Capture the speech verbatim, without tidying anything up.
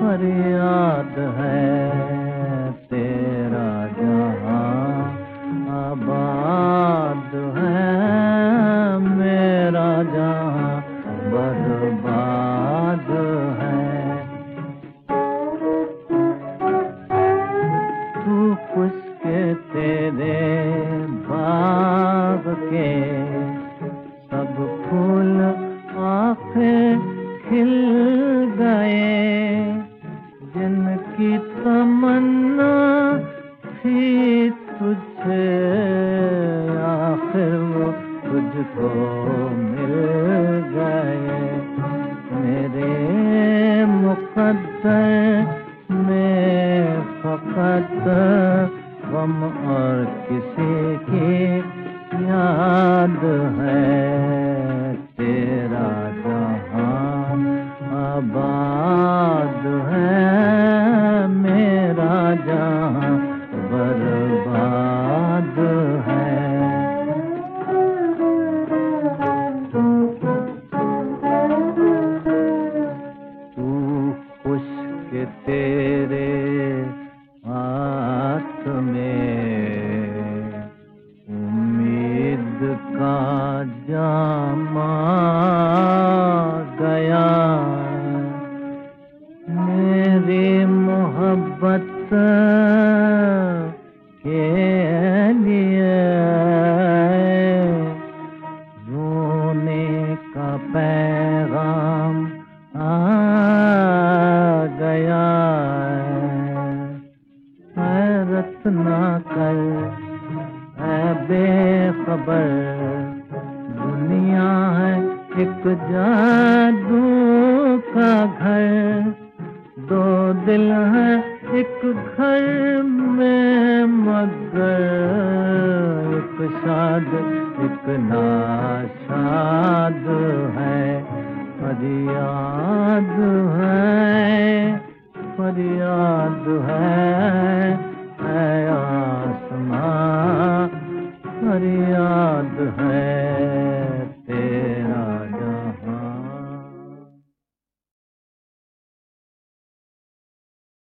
फरियाद है तेरा जहां आबाद है, मेरा जहां बर्बाद है। तू खुश के तेरे बाग के सब फूल आंखें खिल गए, जिनकी तमन्ना थी तुझे आखिर वो तुझको मिल गए। मेरे मुक़द्दर में फकत गम और किसी की याद है, तेरा जहां आबाद है, मेरा जहां बर्बाद है। तू खुश के तेरे हाथ में उम्मीद का जामा गया, मेरी मोहब्बत के लिए रोने का पैगाम आ गया। हैरत ना कर ऐ बेखबर, दुनिया है एक जादू का घर, दो दिल है एक घर में मगर एक शाद एक नाशाद है। फरियाद है फरियाद है ऐ आसमां फरियाद